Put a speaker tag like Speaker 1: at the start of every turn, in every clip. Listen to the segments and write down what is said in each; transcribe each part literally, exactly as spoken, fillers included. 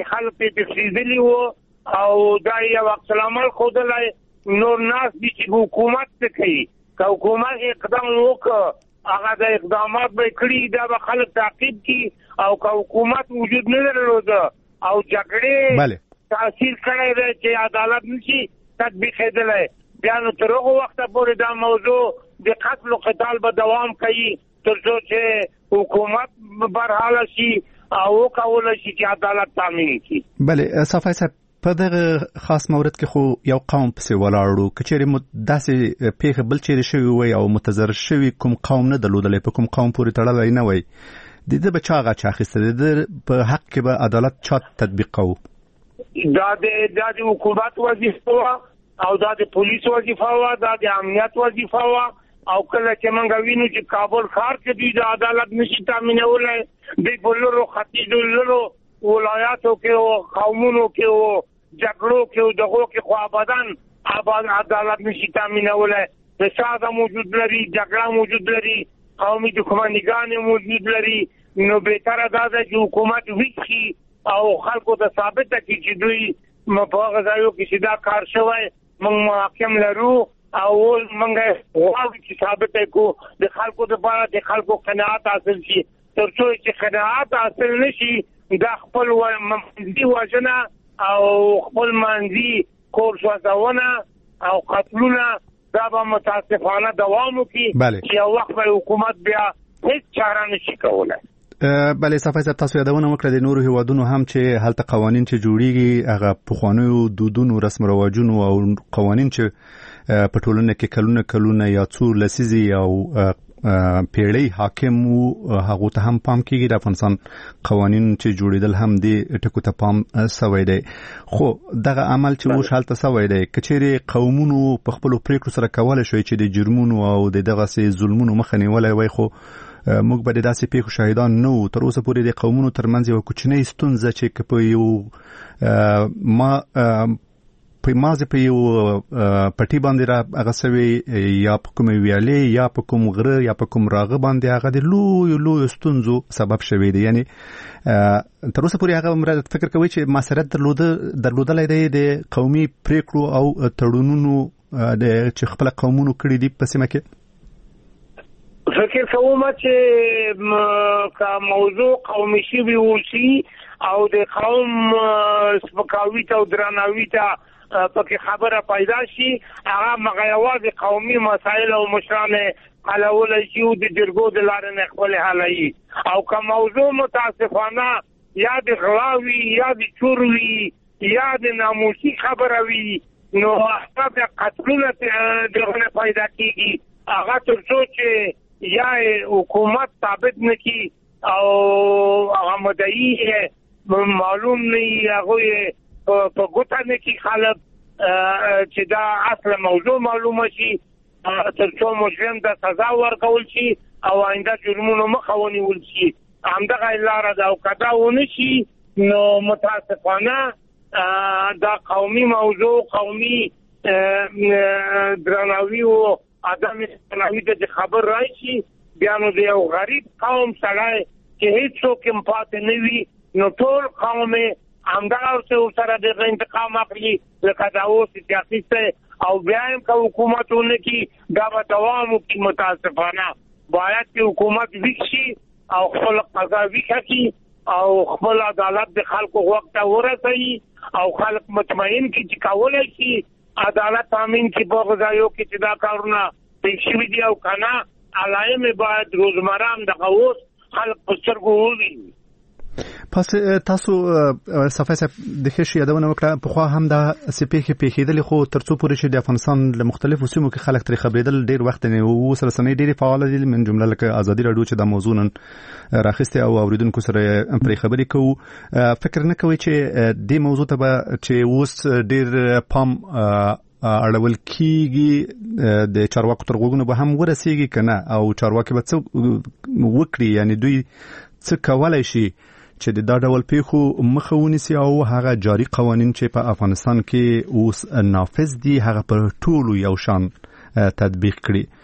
Speaker 1: چې خلک په تفصیلي وو او دا یو عکس العمل خودلای نور ناس دي چې حکومت څه کوي که حکومت اقدام وکړي هغه د اقدامات به کړي دا به خلک تعقیب کړي او که حکومت وجود نه درلود او جګړې تاثیر کړی دی چې عدالت نشي تطبیقېدلی بیا نو تر هغه وخته پورې دا موضوع د قتل و قتال به دوام کوي تر څو چې حکومت برحاله شي او وکولی شي چې عدالت تامین کړي.
Speaker 2: بله صفای صاحب په دغه خاص مورد کې خو یو قوم پسې ولاړو که چېرې داسې پیښه بل چېرې شوي وی او متضرر شوي کوم قوم نه درلودلی په کوم قوم پورې تړلی نه وی د ده به چا غچ اخیسته د ده په حق کې به عدالت چا تطبیق کوو؟
Speaker 1: دا د حکومت وظیفه وه او دا د پولیس وظیفه وه دا د امنیت وظیفه وه او کله چې موږ وینو چې کابل ښار کې دوی د عدالت نشي تامینولی دوی په لرو ختیځو لرو ولایاتو کې او قومونو کې او جګړو کې او دغو کې خو ابداً ابد عدالت نشي تامینولی فساد موجود لري جګړه موجود لري قومي دښمنیګانې موجود لري نو بهتره دا ده چې حکومت ویښ شي او خلکو ته ثابته کړي چې دوی په هغه ځایو کې چې دا کار شوی موږ محاکم لرو او موږ غواړو چې ثابته کړو د خلکو دپاره د خلکو قناعت حاصل شي تر څو چې قناعت حاصل نه شي دا خپل منځي وژنه او خپل منځي کور سوځونه او قتلونه دا به متاسفانه دوام وکړي چې یو وخت به حکومت بیا هیڅ چاره نشي کولی.
Speaker 2: بله صفای صاحب تاسو یادونه وکړه د نورو هیوادونو هم چې هلته قوانین چې جوړیږي هغه پخوانیو دودونو رسم رواجونو او قوانین چې په ټولنه کې کلونه کلونه یا څو لسیزې او پیړۍ حاکم وو هغو ته هم پام کیږي د افغانستان قوانین چې جوړېدل هم دې ټکو ته پام سوی دی خو دغه عمل چې اوس هلته سوی دی که چېرې قومونو په خپلو پرېکړو سره کولی شوی چې د جرمونو او د دغسې ظلمونو مخه نیولی وای خو موږ به د داسې پیښو شاهدان نه وو تر اوسه پورې د قومونو ترمنځ یوه کوچنۍ ستونزه چې که په یو ما په مازې په یو پټي باندې را هغه سوی یا په کومې ویالې یا په کوم غره یا په کوم راغه باندې هغه د لویو لویو ستونزو سبب شوی دی یعنې تر اوسه پورې هغه فکر کوي چې مسؤلیت درلوده درلودلی دی د قومي پرېکړو او تړونونو چې خپله قومونو کړي دي په سیمه کې
Speaker 1: فکر کوم چې که موضوع قومي شوي اوسي او د قوم سپکاوي ته او درناوي ته پکې خبره پیدا شي هغه مغه یوازې قومي مسایل او مشران حلولی شي او د جرګو د لارې نه خپل حلوي او که موضوع متاسفانه یا د غلا وي یا د چور وي یا د ناموسي خبره وي نو هغه د قتلونه دغه پیدا کیږي هغه تر څو چې یا حکومت ثابت نه کی او هغه مدعی معلوم نه هغه په ګوته نه کی خلک چې دا اصل موضوع معلومه شي تر څو مجرم د سزا ورکول شي او آینده جرمونو مخه ونیول شي همدغه لاره ده او که ونه شي نو متاسفانه دا قومي موضوع قومي درناوي او عدم درناوي د خبر راشي بیا نو د یو غریب قوم سړی چې هیڅوک هم پاتې نه وي نو ټول قوم همدغه سره د انتقام اخلي لکه دا اوس چې اخیستی او بیا هم که حکومت ونه کړي دا به دوام وکړي متاسفانه باید چې حکومت ویښ شي او خپل قضا ویښه کړي او خپل عدالت د خلکو وخت ته ورسوي او خلک مطمئن کړي چې کولی شي عدالت تامین کی په غځایو کې چې دا کارونه پېښ شوي دي او که نه علایم باید روزمره هم دغه اوس خلک په سترګو وویني.
Speaker 2: پس تاسو صفای صاحب د ښه شي یادونه وکړه پخوا هم داسې پیښې پیښېدلې خو تر څو پورې چې د افغانستان له مختلفو سیمو کې خلک ترې خبرېدل ډېر وخت نه و اوس رسنۍ ډېرې فعاله دي من جمله لکه ازادي راډیو چې دا موضوع نن راخیستې او اورېدونکو سره پرې خبرې کوو فکر نه کوئ چې دې موضوع ته به چې اوس ډېر پام اړول کیږي د چارواکو تر غوږونو به هم ورسیږي که نه او چارواکي به څه وکړي یعنې دوی څه کولی شي چې د دا ډول پیښو مخه ونیسي او هغه جاري قوانین چې په افغانستان کې اوس نافذ دي هغه پر ټولو یو شان تطبیق کړي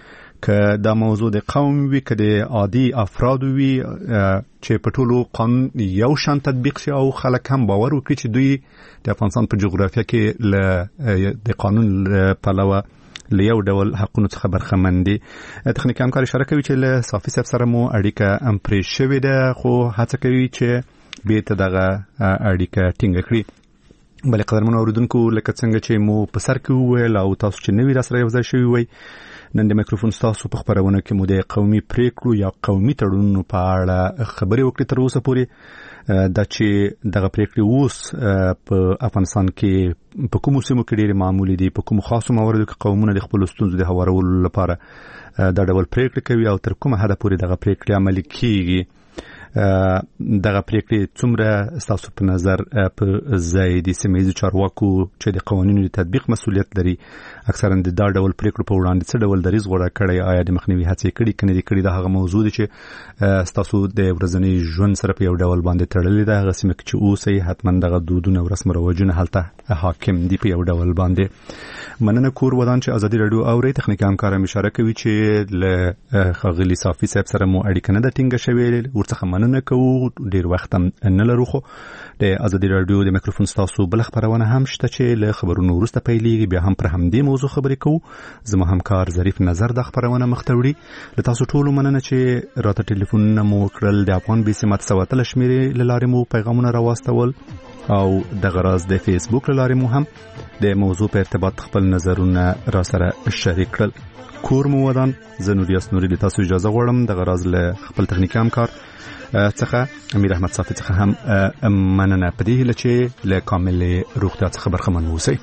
Speaker 2: که دا موضوع د قوم وي که د عادي افراد وي چې په ټولو قانون یو شان تطبیق شي او خلک هم باور وکړي چې دوی د افغانستان په جغرافیه کې له د قانون پلوه له یو ډول حقونو څخه برخمن دي. تخنیکي همکار اشاره کوي چې له صافي صاحب سره مو اړیکه هم پرې شوې ده، خو هڅه کوي چې بیرته دغه اړیکه ټینګه کړي. بلې قدرمنو اورېدونکو، لکه څنګه چې مو په سر کې وویل او تاسو چې نوي راسره یو ځای شوي وئ، نن د مایکروفون ستاسو په خپرونه کې مو د قومي پریکړو یا قومي تړونونو په اړه خبرې وکړې. تر اوسه پورې دا چې دغه پریکړې اوس په افغانستان کې په کومو سیمو کې ډېرې معمولي دي، په کومو خاصو مواردو کې قومونه د خپلو ستونزو د هوارولو لپاره دا ډول پریکړې کوي او تر کومه حده پورې دغه پریکړې عملي کیږي. دغه پریکړې څومره ستاسو په نظر په ځای دي سیمه ییزو چارواکو چې د قوانینو د تطبیق مسؤلیت لري اکثرا د دا ډول پریکړو په وړاندې څه ډول دریځ غوره کړی؟ آیا د مخنیوي هڅې کړي که نه دي کړي؟ دا هغه موضوع دی چې ستاسو د ورځني ژوند سره په یو ډول باندې تړلې ده. هغه سیمه کې چې اوسئ حتما دغه دودونه او رسم رواجونه هلته حاکم دي په یو ډول باندې. مننه. کور ودان چې ازادي راډیو اوري، تخنیکي همکار هم اشاره کوي چې له ښاغلي صافي صاحب سره مو اړیکه نه ده ټینګه شوې، ورڅخه مننه کوو. ډېر وخت هم نه لرو، خو د ازادي راډیو د مایکروفون ستاسو بل خبرونه هم شته چې له خبرونو وروسته پیلېږي، بیا هم پر همدې موضوع خبرې کوو. زما همکار ظریف نظر د خبرونه مخ ته وړي. له تاسو ټولو مننه چې راته ټلیفونونه مو کړل. د افغان بي سي ماته سوه اتلس شمېرې له لارې مو پیغامونه راواستول او دغه راز د فیسبوک له لارې مو هم د موضوع په ارتباط خپل نظرونه را سره شریک کړل. کور مو ودان. زه نوریاس نوري د تاسو اجازه غواړم دغه راز له خپل تخنیکي همکار څخه امیر احمد صافي څخه هم مننه په دې هیله چې له کامل روغتیا څخه برخمن اوسئ.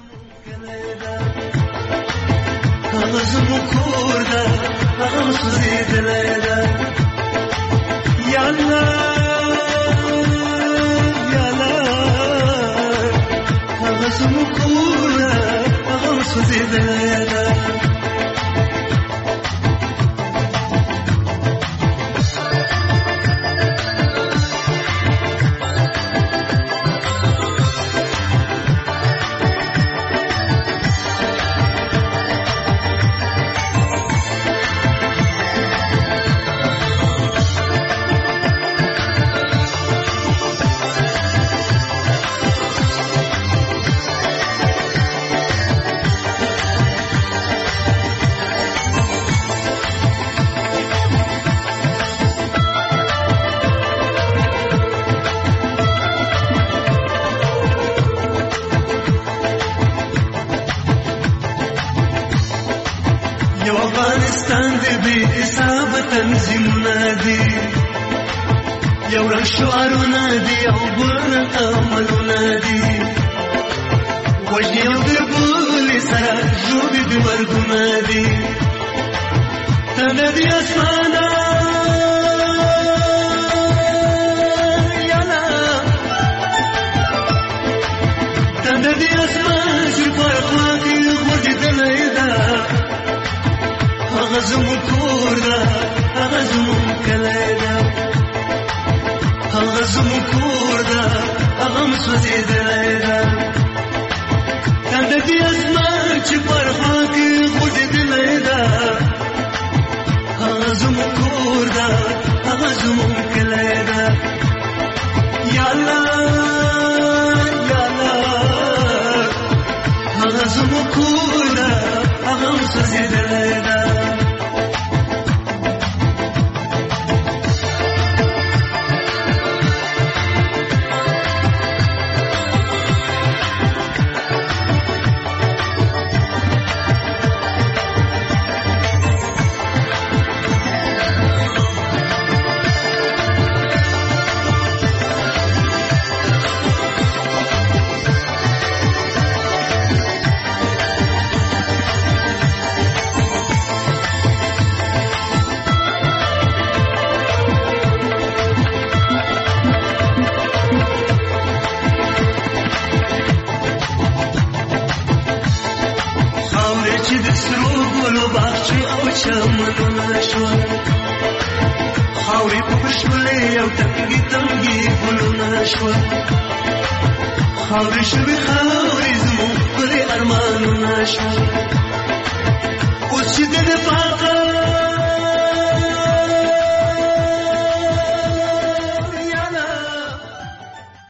Speaker 3: خاورې شوې خاورې زموږ پرې ارمانونه شوه اوس چې د نفاقت